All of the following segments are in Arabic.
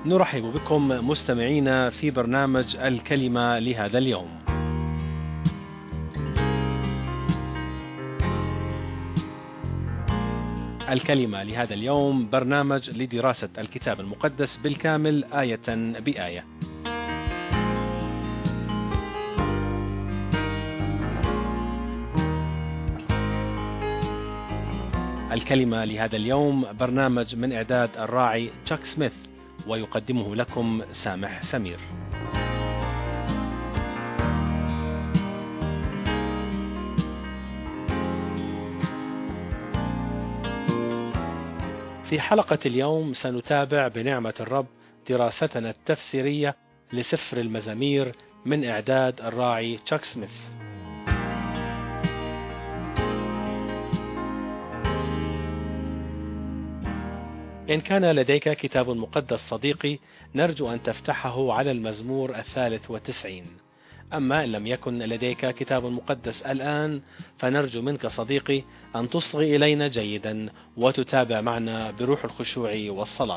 نرحب بكم مستمعينا في برنامج الكلمة لهذا اليوم. الكلمة لهذا اليوم برنامج لدراسة الكتاب المقدس بالكامل آية بآية. الكلمة لهذا اليوم برنامج من إعداد الراعي تشاك سميث، ويقدمه لكم سامح سمير. في حلقة اليوم سنتابع بنعمة الرب دراستنا التفسيرية لسفر المزامير من إعداد الراعي تشاك سميث. إن كان لديك كتاب مقدس صديقي، نرجو أن تفتحه على المزمور 93. أما إن لم يكن لديك كتاب مقدس الآن، فنرجو منك صديقي أن تصغي إلينا جيدا وتتابع معنا بروح الخشوع والصلاة.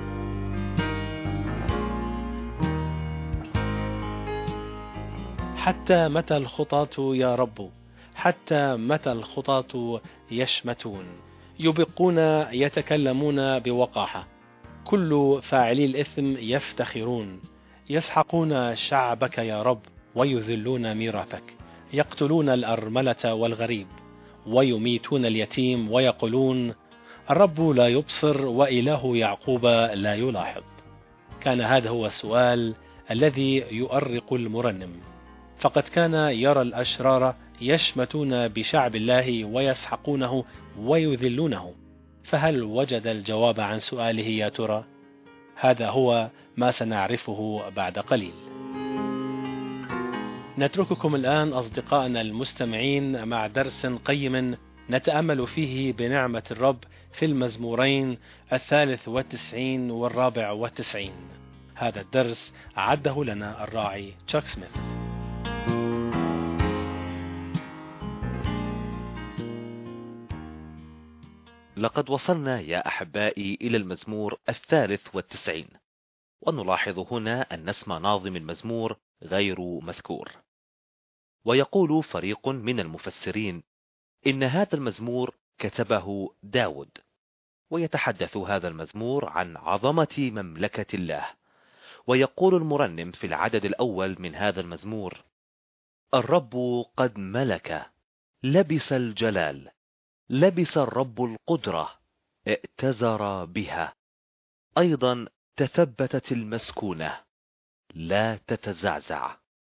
حتى متى الخطاة يا رب؟ حتى متى الخطاة يشمتون؟ يبقون يتكلمون بوقاحة، كل فاعلي الإثم يفتخرون. يسحقون شعبك يا رب ويذلون ميراثك، يقتلون الأرملة والغريب ويميتون اليتيم، ويقولون الرب لا يبصر وإله يعقوب لا يلاحظ. كان هذا هو السؤال الذي يؤرق المرنم، فقد كان يرى الأشرار يشمتون بشعب الله ويسحقونه ويذلونه، فهل وجد الجواب عن سؤاله يا ترى؟ هذا هو ما سنعرفه بعد قليل. نترككم الآن أصدقائنا المستمعين مع درس قيم نتأمل فيه بنعمة الرب في المزمورين 93 و94. هذا الدرس عده لنا الراعي تشاك سميث. لقد وصلنا يا أحبائي إلى المزمور 93، ونلاحظ هنا أن اسم ناظم المزمور غير مذكور. ويقول فريق من المفسرين إن هذا المزمور كتبه داود، ويتحدث هذا المزمور عن عظمة مملكة الله. ويقول المرنم في العدد الأول من هذا المزمور: الرب قد ملك، لبس الجلال، لبس الرب القدرة، ائتزر بها. أيضا تثبتت المسكونة، لا تتزعزع.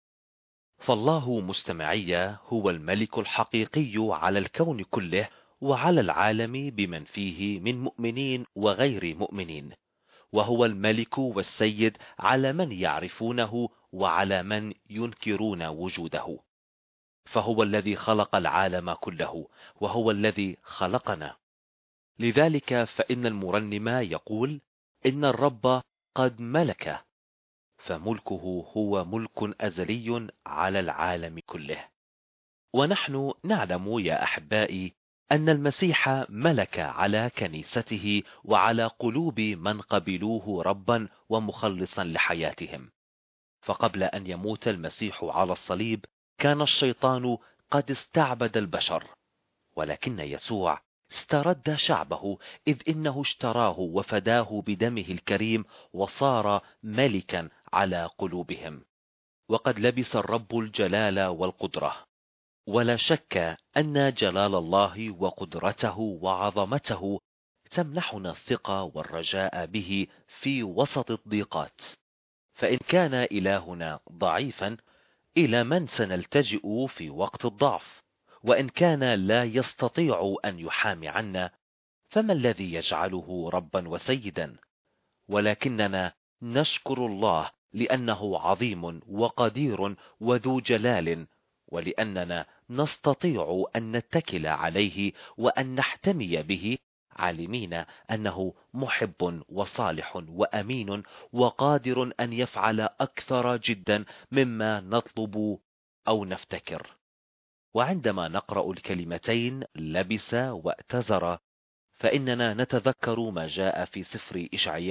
فالله مستمعي هو الملك الحقيقي على الكون كله وعلى العالم بمن فيه من مؤمنين وغير مؤمنين، وهو الملك والسيد على من يعرفونه وعلى من ينكرون وجوده. فهو الذي خلق العالم كله، وهو الذي خلقنا. لذلك فإن المرنم يقول إن الرب قد ملك، فملكه هو ملك أزلي على العالم كله. ونحن نعلم يا أحبائي أن المسيح ملك على كنيسته وعلى قلوب من قبلوه ربا ومخلصا لحياتهم. فقبل أن يموت المسيح على الصليب كان الشيطان قد استعبد البشر، ولكن يسوع استرد شعبه، إذ إنه اشتراه وفداه بدمه الكريم وصار ملكا على قلوبهم. وقد لبس الرب الجلال والقدرة، ولا شك أن جلال الله وقدرته وعظمته تمنحنا الثقة والرجاء به في وسط الضيقات. فإن كان إلهنا ضعيفا، إلى من سنلتجئ في وقت الضعف؟ وإن كان لا يستطيع أن يحامي عنا، فما الذي يجعله ربا وسيدا؟ ولكننا نشكر الله لأنه عظيم وقدير وذو جلال، ولأننا نستطيع أن نتكل عليه وأن نحتمي به، عالمين أنه محب وصالح وأمين وقادر أن يفعل أكثر جدا مما نطلب أو نفتكر. وعندما نقرأ الكلمتين لبس واتزر، فإننا نتذكر ما جاء في سفر إشعياء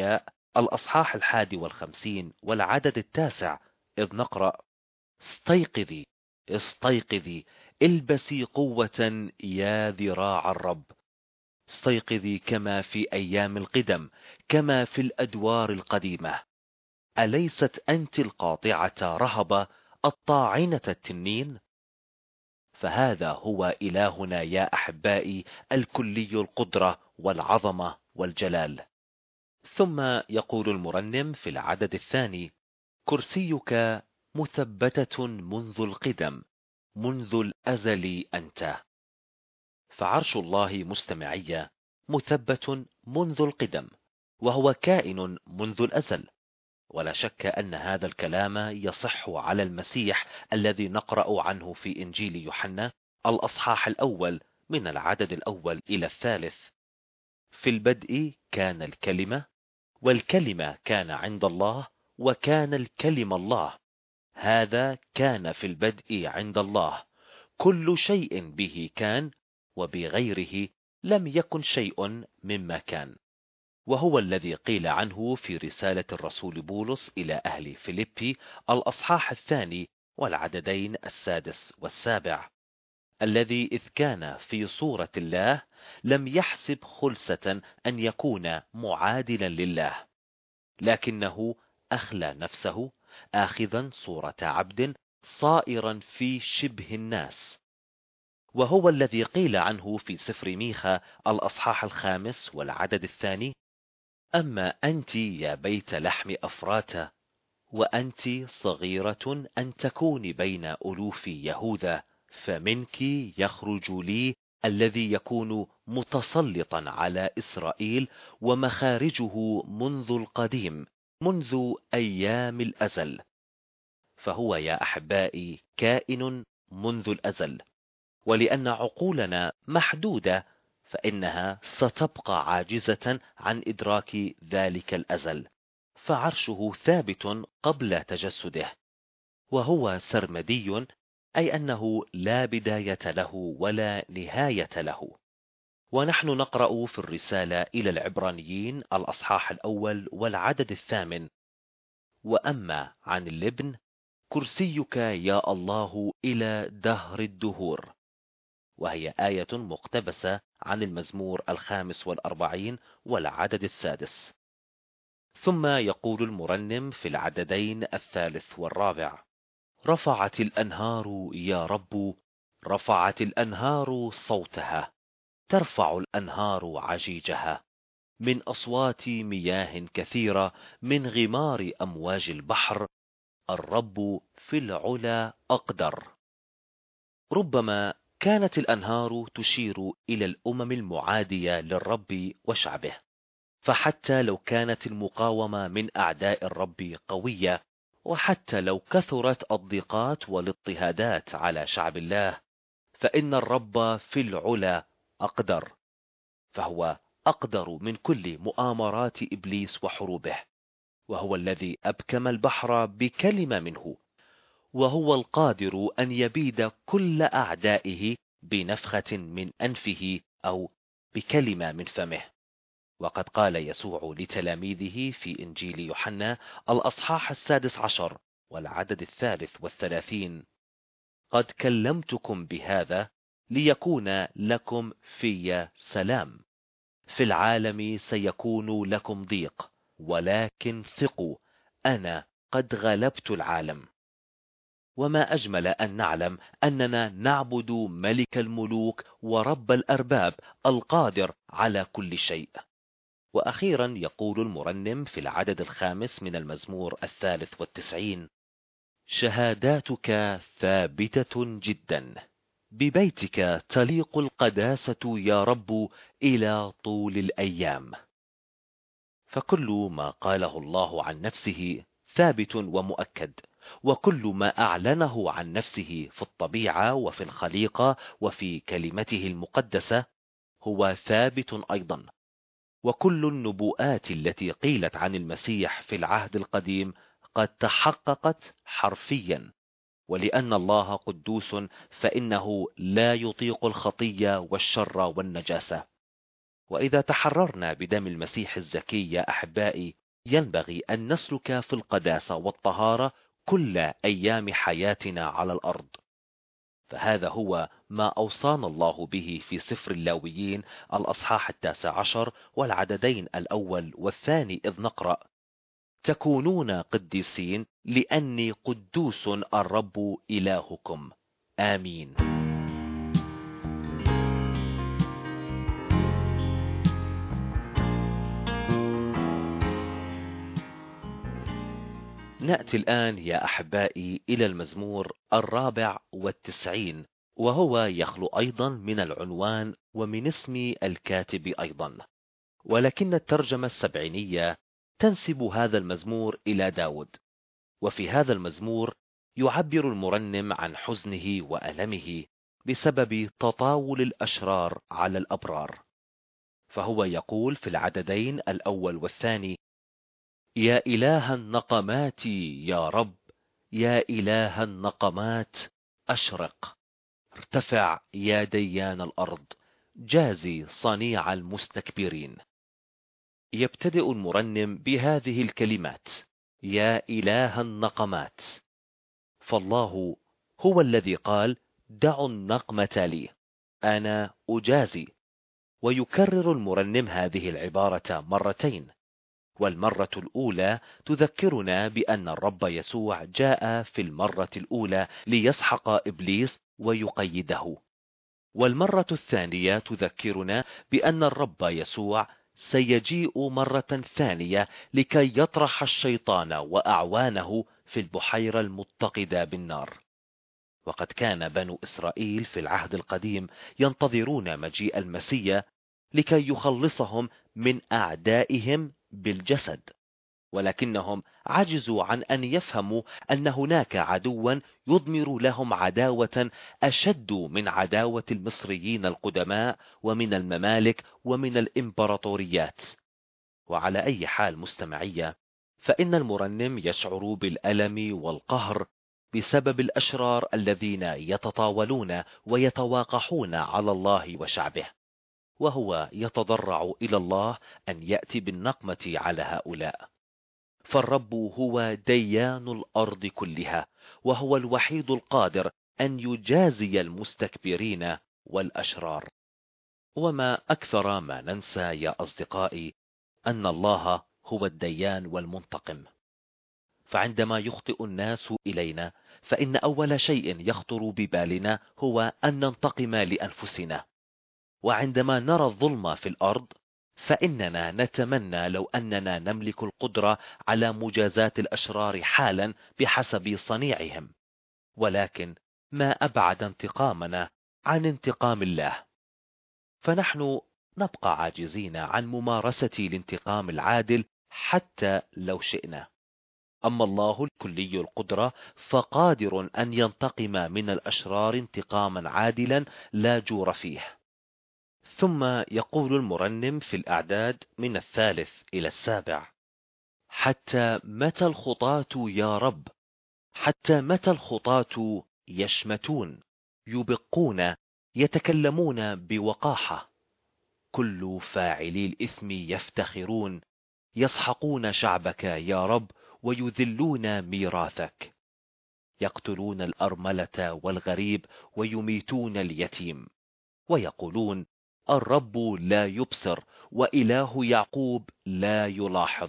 الأصحاح 51 والعدد 9، إذ نقرأ: استيقظي استيقظي، البسي قوة يا ذراع الرب. استيقظي كما في أيام القدم، كما في الأدوار القديمة. أليست أنت القاطعة رهبة، الطاعنة التنين؟ فهذا هو إلهنا يا أحبائي، الكلي القدرة والعظمة والجلال. ثم يقول المرنم في العدد 2: كرسيك مثبتة منذ القدم، منذ الأزل أنت. فعرش الله مستمعية مثبت منذ القدم، وهو كائن منذ الأزل. ولا شك أن هذا الكلام يصح على المسيح الذي نقرأ عنه في إنجيل يوحنا الأصحاح 1 من العدد 1 إلى 3: في البدء كان الكلمة، والكلمة كان عند الله، وكان الكلمة الله. هذا كان في البدء عند الله. كل شيء به كان، وبغيره لم يكن شيء مما كان. وهو الذي قيل عنه في رسالة الرسول بولس إلى أهل فيليبي الأصحاح 2 والعددين 6 و7: الذي إذ كان في صورة الله لم يحسب خلسة أن يكون معادلا لله، لكنه أخلى نفسه، آخذا صورة عبد، صائرا في شبه الناس. وهو الذي قيل عنه في سفر ميخا الأصحاح 5 والعدد 2: أما أنت يا بيت لحم أفراتا، وأنت صغيرة أن تكوني بين ألوف يهوذا، فمنك يخرج لي الذي يكون متسلطا على إسرائيل، ومخارجه منذ القديم، منذ أيام الأزل. فهو يا أحبائي كائن منذ الأزل، ولأن عقولنا محدودة فإنها ستبقى عاجزة عن إدراك ذلك الأزل. فعرشه ثابت قبل تجسده، وهو سرمدي، أي أنه لا بداية له ولا نهاية له. ونحن نقرأ في الرسالة إلى العبرانيين الأصحاح 1 والعدد 8: وأما عن الابن كرسيك يا الله إلى دهر الدهور. وهي آية مقتبسة عن المزمور 45 والعدد 6. ثم يقول المرنم في العددين 3 و4: رفعت الأنهار يا رب، رفعت الأنهار صوتها، ترفع الأنهار عجيجها، من أصوات مياه كثيرة، من غمار أمواج البحر. الرب في العلا أقدر. ربما كانت الأنهار تشير إلى الأمم المعادية للرب وشعبه، فحتى لو كانت المقاومة من أعداء الرب قوية، وحتى لو كثرت الضيقات والاضطهادات على شعب الله، فإن الرب في العلا أقدر. فهو أقدر من كل مؤامرات إبليس وحروبه، وهو الذي أبكم البحر بكلمة منه، وهو القادر أن يبيد كل أعدائه بنفخة من أنفه أو بكلمة من فمه. وقد قال يسوع لتلاميذه في إنجيل يوحنا الأصحاح 16 والعدد 33: قد كلمتكم بهذا ليكون لكم في سلام، في العالم سيكون لكم ضيق، ولكن ثقوا، أنا قد غلبت العالم. وما أجمل أن نعلم أننا نعبد ملك الملوك ورب الأرباب القادر على كل شيء. وأخيرا يقول المرنم في العدد 5 من المزمور 93: شهاداتك ثابتة جدا، ببيتك تليق القداسة يا رب إلى طول الأيام. فكل ما قاله الله عن نفسه ثابت ومؤكد، وكل ما أعلنه عن نفسه في الطبيعة وفي الخليقة وفي كلمته المقدسة هو ثابت أيضا. وكل النبوءات التي قيلت عن المسيح في العهد القديم قد تحققت حرفيا. ولأن الله قدوس فإنه لا يطيق الخطية والشر والنجاسة. وإذا تحررنا بدم المسيح الزكي يا أحبائي، ينبغي أن نسلك في القداسة والطهارة كل أيام حياتنا على الأرض. فهذا هو ما أوصانا الله به في سفر اللاويين الأصحاح 19 والعددين الأول والثاني، إذ نقرأ: تكونون قديسين لأني قدوس الرب إلهكم. آمين. نأتي الآن يا أحبائي إلى المزمور 94، وهو يخلو أيضا من العنوان ومن اسم الكاتب أيضا، ولكن الترجمة السبعينية تنسب هذا المزمور إلى داود. وفي هذا المزمور يعبر المرنم عن حزنه وألمه بسبب تطاول الأشرار على الأبرار. فهو يقول في العددين الأول والثاني: يا إله النقمات يا رب، يا إله النقمات أشرق، ارتفع يا ديان الأرض، جازي صنيع المستكبرين. يبتدئ المرنم بهذه الكلمات: يا إله النقمات. فالله هو الذي قال: دعوا النقمة لي، أنا أجازي. ويكرر المرنم هذه العبارة مرتين، والمرة الأولى تذكرنا بأن الرب يسوع جاء في المرة الأولى ليسحق إبليس ويقيده، والمرة الثانية تذكرنا بأن الرب يسوع سيجيء مرة ثانية لكي يطرح الشيطان وأعوانه في البحيرة المتقدة بالنار. وقد كان بنو إسرائيل في العهد القديم ينتظرون مجيء المسيح لكي يخلصهم من أعدائهم بالجسد، ولكنهم عجزوا عن أن يفهموا أن هناك عدوا يضمر لهم عداوة أشد من عداوة المصريين القدماء ومن الممالك ومن الإمبراطوريات. وعلى أي حال مستمعية، فإن المرنم يشعر بالألم والقهر بسبب الأشرار الذين يتطاولون ويتواقحون على الله وشعبه، وهو يتضرع إلى الله أن يأتي بالنقمة على هؤلاء. فالرب هو ديان الأرض كلها، وهو الوحيد القادر أن يجازي المستكبرين والأشرار. وما أكثر ما ننسى يا أصدقائي أن الله هو الديان والمنتقم. فعندما يخطئ الناس إلينا، فإن أول شيء يخطر ببالنا هو أن ننتقم لأنفسنا. وعندما نرى الظلم في الأرض، فإننا نتمنى لو أننا نملك القدرة على مجازاة الأشرار حالا بحسب صنيعهم. ولكن ما أبعد انتقامنا عن انتقام الله، فنحن نبقى عاجزين عن ممارسة الانتقام العادل حتى لو شئنا. أما الله الكلي القدرة فقادر أن ينتقم من الأشرار انتقاما عادلا لا جور فيه. ثم يقول المرنم في الأعداد من 3 إلى 7: حتى متى الخطاة يا رب، حتى متى الخطاة يشمتون، يبقون، يتكلمون بوقاحة، كل فاعلي الإثم يفتخرون، يسحقون شعبك يا رب ويذلون ميراثك، يقتلون الأرملة والغريب ويميتون اليتيم، ويقولون: الرب لا يبصر، وإله يعقوب لا يلاحظ.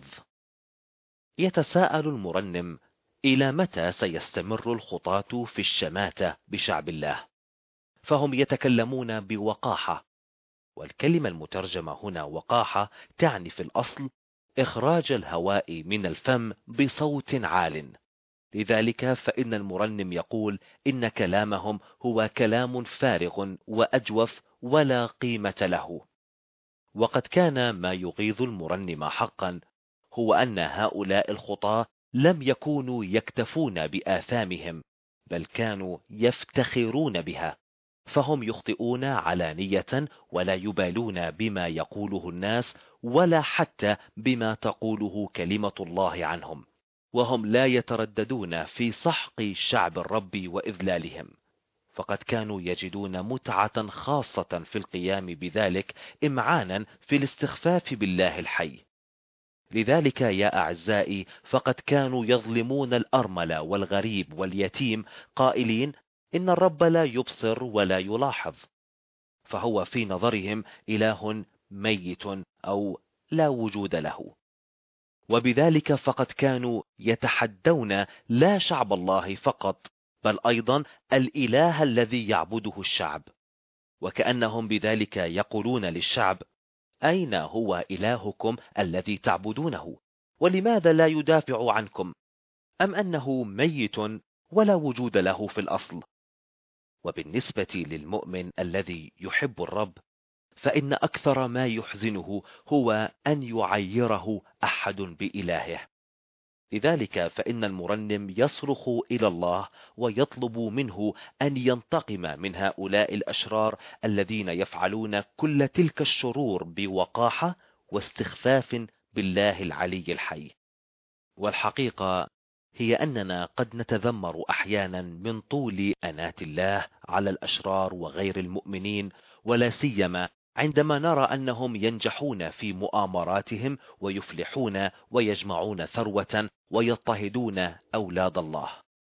يتساءل المرنم: إلى متى سيستمر الخطاة في الشماتة بشعب الله؟ فهم يتكلمون بوقاحة، والكلمة المترجمة هنا وقاحة تعني في الأصل إخراج الهواء من الفم بصوت عال. لذلك فإن المرنم يقول إن كلامهم هو كلام فارغ وأجوف ولا قيمة له. وقد كان ما يغيظ المرنم حقا هو أن هؤلاء الخطاة لم يكونوا يكتفون بآثامهم، بل كانوا يفتخرون بها. فهم يخطئون علانية ولا يبالون بما يقوله الناس ولا حتى بما تقوله كلمة الله عنهم، وهم لا يترددون في سحق شعب الرب وإذلالهم، فقد كانوا يجدون متعة خاصة في القيام بذلك إمعانا في الاستخفاف بالله الحي. لذلك يا أعزائي فقد كانوا يظلمون الأرمل والغريب واليتيم قائلين إن الرب لا يبصر ولا يلاحظ، فهو في نظرهم إله ميت أو لا وجود له. وبذلك فقد كانوا يتحدون لا شعب الله فقط، بل أيضا الإله الذي يعبده الشعب، وكأنهم بذلك يقولون للشعب: أين هو إلهكم الذي تعبدونه؟ ولماذا لا يدافع عنكم؟ أم أنه ميت ولا وجود له في الأصل؟ وبالنسبة للمؤمن الذي يحب الرب، فإن أكثر ما يحزنه هو أن يعيره أحد بإلهه. لذلك فإن المرنم يصرخ إلى الله ويطلب منه أن ينتقم من هؤلاء الأشرار الذين يفعلون كل تلك الشرور بوقاحة واستخفاف بالله العلي الحي. والحقيقة هي أننا قد نتذمر أحيانا من طول أنات الله على الأشرار وغير المؤمنين، ولا سيما عندما نرى أنهم ينجحون في مؤامراتهم ويفلحون ويجمعون ثروة ويضطهدون أولاد الله.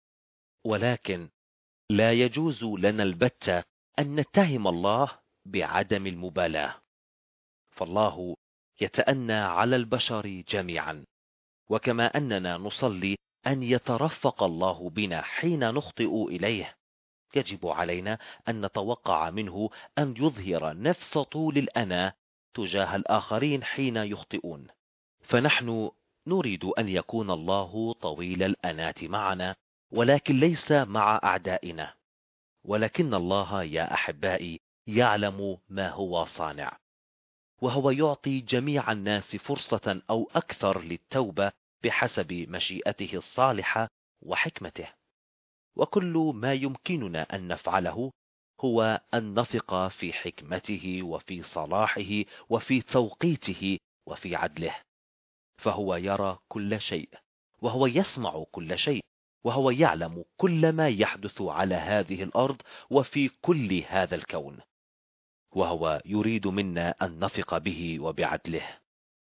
ولكن لا يجوز لنا البتة أن نتهم الله بعدم المبالاة، فالله يتأنى على البشر جميعا. وكما أننا نصلي أن يترفق الله بنا حين نخطئ إليه، يجب علينا أن نتوقع منه أن يظهر نفس طول الأناة تجاه الآخرين حين يخطئون. فنحن نريد أن يكون الله طويل الأناة معنا، ولكن ليس مع أعدائنا. ولكن الله يا أحبائي يعلم ما هو صانع، وهو يعطي جميع الناس فرصة أو أكثر للتوبة بحسب مشيئته الصالحة وحكمته. وكل ما يمكننا أن نفعله هو أن نثق في حكمته وفي صلاحه وفي توقيته وفي عدله، فهو يرى كل شيء، وهو يسمع كل شيء، وهو يعلم كل ما يحدث على هذه الأرض وفي كل هذا الكون، وهو يريد منا أن نثق به وبعدله.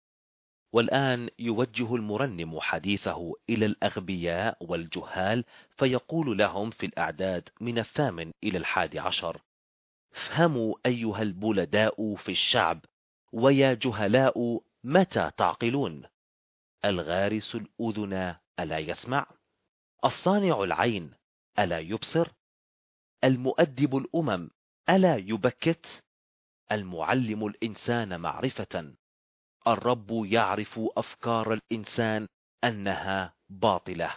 والآن يوجه المرنم حديثه إلى الأغبياء والجهال، فيقول لهم في الأعداد من 8 إلى 11: افهموا أيها البلداء في الشعب، ويا جهلاء متى تعقلون؟ الغارس الأذن ألا يسمع؟ الصانع العين ألا يبصر؟ المؤدب الأمم ألا يبكت؟ المعلم الإنسان معرفة. الرب يعرف أفكار الإنسان أنها باطلة.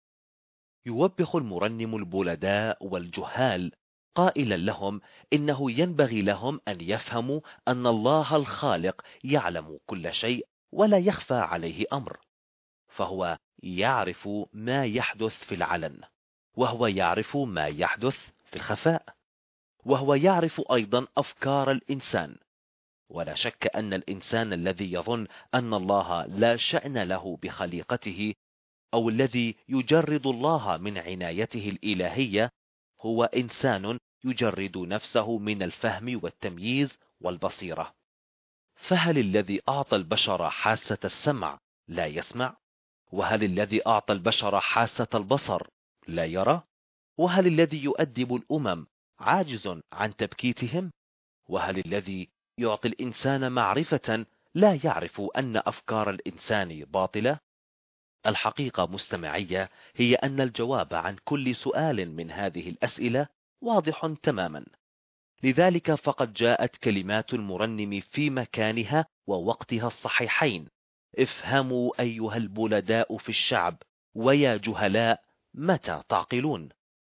يوبخ المرنم البلداء والجهال قائلا لهم إنه ينبغي لهم أن يفهموا أن الله الخالق يعلم كل شيء ولا يخفى عليه أمر، فهو يعرف ما يحدث في العلن، وهو يعرف ما يحدث في الخفاء، وهو يعرف أيضا أفكار الإنسان. ولا شك أن الإنسان الذي يظن أن الله لا شأن له بخليقته، أو الذي يجرد الله من عنايته الإلهية، هو إنسان يجرد نفسه من الفهم والتمييز والبصيرة. فهل الذي أعطى البشر حاسة السمع لا يسمع؟ وهل الذي أعطى البشر حاسة البصر لا يرى؟ وهل الذي يؤدب الأمم عاجز عن تبكيتهم؟ وهل الذي يعطي الإنسان معرفة لا يعرف أن أفكار الإنسان باطلة؟ الحقيقة مستمعية هي أن الجواب عن كل سؤال من هذه الأسئلة واضح تماما. لذلك فقد جاءت كلمات المرنم في مكانها ووقتها الصحيحين: افهموا أيها البلداء في الشعب، ويا جهلاء متى تعقلون؟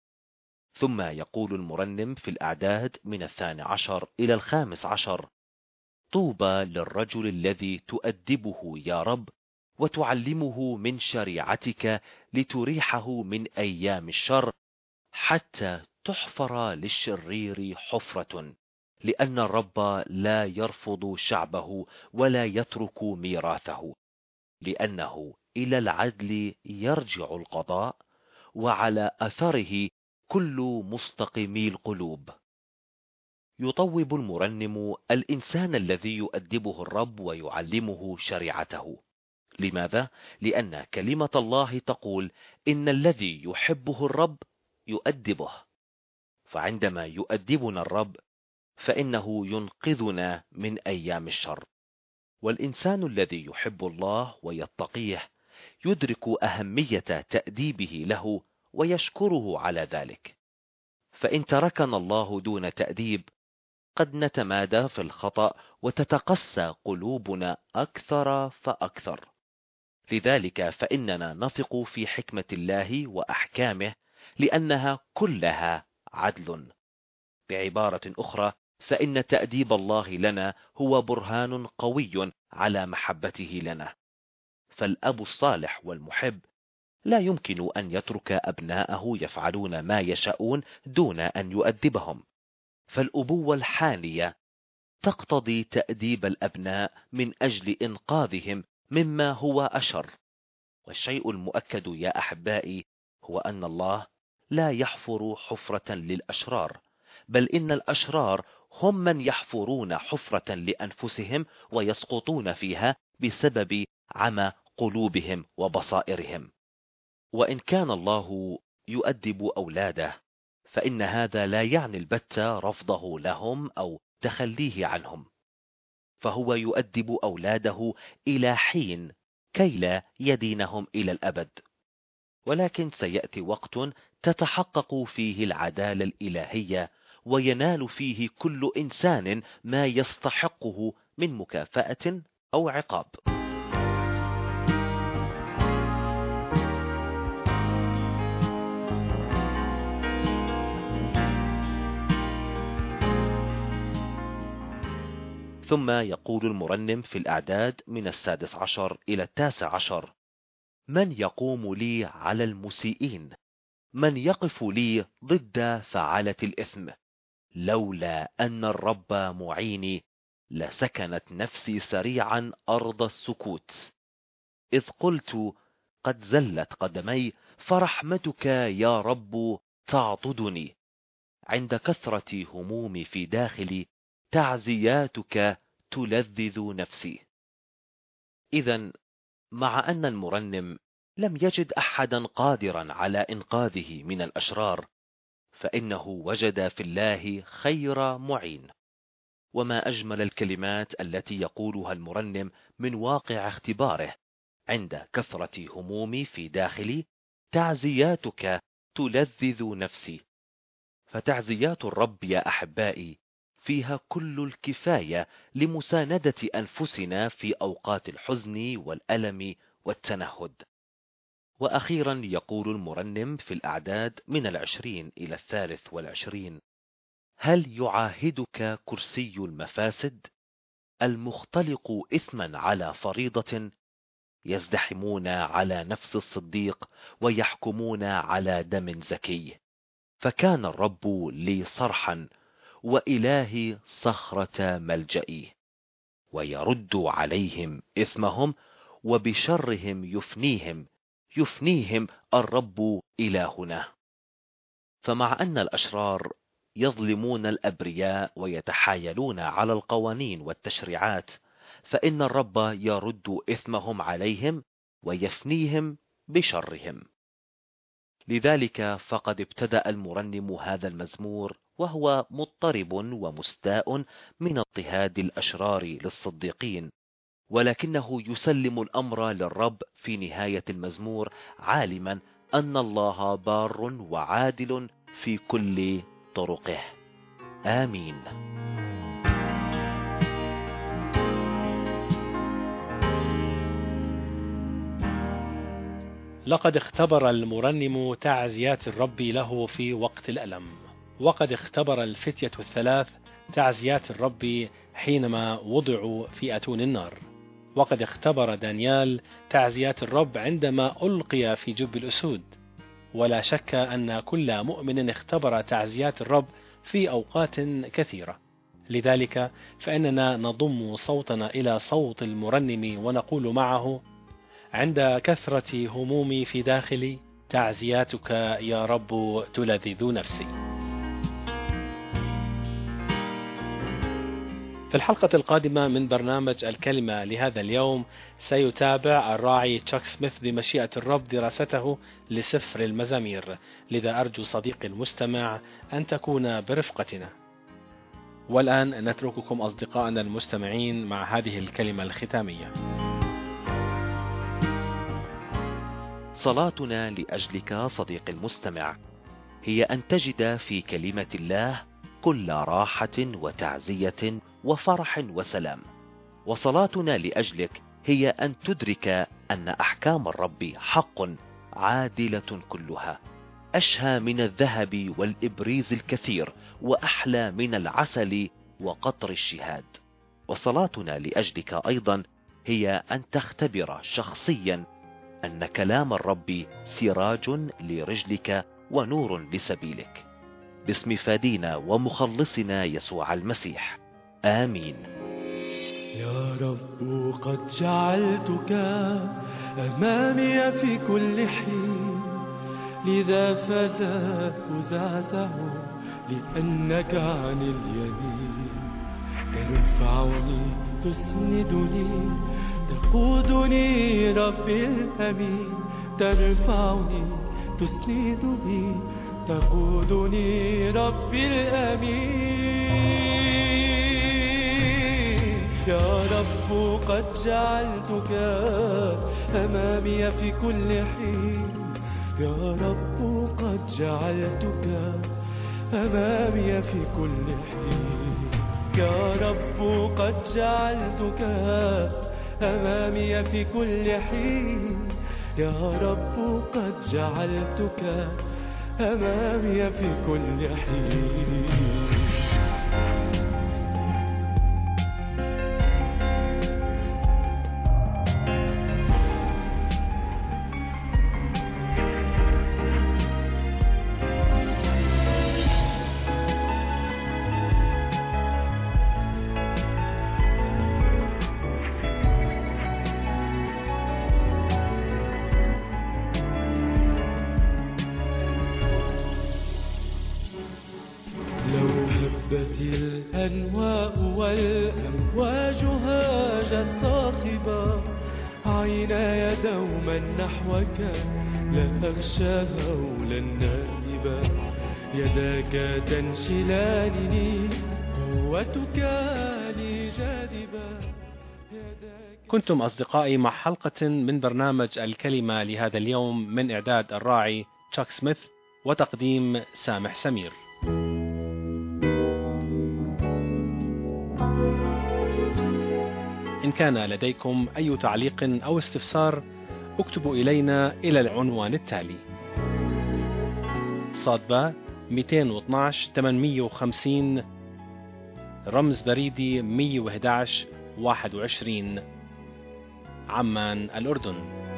ثم يقول المرنم في الأعداد من 12 إلى 15: طوبى للرجل الذي تؤدبه يا رب، وتعلمه من شريعتك لتريحه من أيام الشر، حتى تحفر للشرير حفرة، لأن الرب لا يرفض شعبه ولا يترك ميراثه، لأنه إلى العدل يرجع القضاء، وعلى أثره كل مستقيمي القلوب. يطوب المرنم الإنسان الذي يؤدبه الرب ويعلمه شريعته، لماذا؟ لأن كلمة الله تقول إن الذي يحبه الرب يؤدبه، فعندما يؤدبنا الرب فإنه ينقذنا من أيام الشر. والإنسان الذي يحب الله ويتقيه يدرك أهمية تأديبه له ويشكره على ذلك. فإن تركنا الله دون تأديب قد نتمادى في الخطأ وتتقسى قلوبنا أكثر فأكثر. لذلك فإننا نثق في حكمة الله وأحكامه لأنها كلها عدل. بعبارة أخرى، فإن تأديب الله لنا هو برهان قوي على محبته لنا. فالأب الصالح والمحب لا يمكن أن يترك أبناءه يفعلون ما يشاءون دون أن يؤدبهم، فالأبوة الحانية تقتضي تأديب الأبناء من أجل إنقاذهم مما هو أشر. والشيء المؤكد يا أحبائي هو أن الله لا يحفر حفرة للأشرار، بل إن الأشرار هم من يحفرون حفرة لأنفسهم ويسقطون فيها بسبب عمى قلوبهم وبصائرهم. وإن كان الله يؤدب أولاده فإن هذا لا يعني البتة رفضه لهم أو تخليه عنهم، فهو يؤدب أولاده إلى حين كي لا يدينهم إلى الأبد. ولكن سيأتي وقت تتحقق فيه العدالة الإلهية وينال فيه كل إنسان ما يستحقه من مكافأة أو عقاب. ثم يقول المرنم في الأعداد من 16 إلى 19: من يقوم لي على المسيئين؟ من يقف لي ضد فعالة الإثم؟ لولا أن الرب معيني لسكنت نفسي سريعا أرض السكوت. إذ قلت قد زلت قدمي، فرحمتك يا رب تعضدني. عند كثرة همومي في داخلي، تعزياتك تلذذ نفسي. إذن مع أن المرنم لم يجد أحدا قادرا على إنقاذه من الأشرار، فإنه وجد في الله خير معين. وما أجمل الكلمات التي يقولها المرنم من واقع اختباره: عند كثرة همومي في داخلي، تعزياتك تلذذ نفسي. فتعزيات الرب يا أحبائي فيها كل الكفاية لمساندة أنفسنا في أوقات الحزن والألم والتنهد. وأخيرا يقول المرنم في الأعداد من 20 إلى 23: هل يعاهدك كرسي المفاسد المختلق إثما على فريضة؟ يزدحمون على نفس الصديق ويحكمون على دم زكي. فكان الرب لي صرحا وإلهي صخرة ملجئي، ويرد عليهم إثمهم وبشرهم يفنيهم الرب إلهنا. فمع أن الأشرار يظلمون الأبرياء ويتحايلون على القوانين والتشريعات، فإن الرب يرد إثمهم عليهم ويفنيهم بشرهم. لذلك فقد ابتدأ المرنم هذا المزمور وهو مضطرب ومستاء من اضطهاد الأشرار للصديقين، ولكنه يسلم الأمر للرب في نهاية المزمور، عالما أن الله بار وعادل في كل طرقه. آمين. لقد اختبر المرنم تعزيات الرب له في وقت الألم، وقد اختبر الفتية الثلاث تعزيات الرب حينما وضعوا في أتون النار، وقد اختبر دانيال تعزيات الرب عندما ألقي في جب الأسود. ولا شك أن كل مؤمن اختبر تعزيات الرب في أوقات كثيرة. لذلك فإننا نضم صوتنا إلى صوت المرنم ونقول معه: عند كثرة همومي في داخلي، تعزياتك يا رب تلذذ نفسي. في الحلقة القادمة من برنامج الكلمة لهذا اليوم سيتابع الراعي تشاك سميث بمشيئة الرب دراسته لسفر المزامير، لذا أرجو صديقي المستمع أن تكون برفقتنا. والآن نترككم أصدقائنا المستمعين مع هذه الكلمة الختامية. صلاتنا لأجلك صديقي المستمع هي أن تجد في كلمة الله كل راحة وتعزية وفرح وسلام، وصلاتنا لأجلك هي أن تدرك أن أحكام الرب حق عادلة كلها، أشهى من الذهب والإبريز الكثير، وأحلى من العسل وقطر الشهاد. وصلاتنا لأجلك أيضا هي أن تختبر شخصيا أن كلام الرب سراج لرجلك ونور لسبيلك، باسم فادينا ومخلصنا يسوع المسيح، آمين. يا رب قد جعلتك أمامي في كل حين، لذا فلا أزعزع لأنك عن اليمين. ترفعني تسندني تقودني ربي الأمين، ترفعني تسندني تقودني ربي الأمين. يا رب قد جعلتك أمامي في كل حين، يا رب قد جعلتك أمامي في كل حين، يا رب قد جعلتك أمامي في كل حين، يا رب قد جعلتك أمامي في كل حين. الأنواء والأمواج هاجت صاخبة، عيناي دوما نحوك لا أخشى هولا نائبا، يداك تنشلانني قوتك لي جاذبة. كنتم أصدقائي مع حلقة من برنامج الكلمة لهذا اليوم من إعداد الراعي تشاك سميث وتقديم سامح سمير. إن كان لديكم أي تعليق أو استفسار اكتبوا إلينا إلى العنوان التالي: صادبة 212 850 رمز بريدي 111 21 عمان الأردن.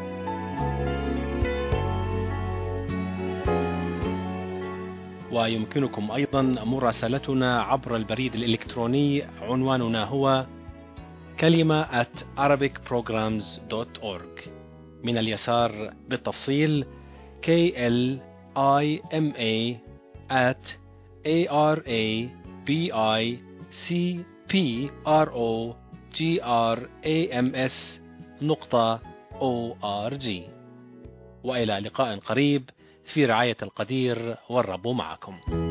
ويمكنكم أيضا مراسلتنا عبر البريد الإلكتروني، عنواننا هو كلمة @arabicprograms.org. من اليسار بالتفصيل KLIMA@arabicprograms.org. وإلى لقاء قريب في رعاية القدير، والرب معكم.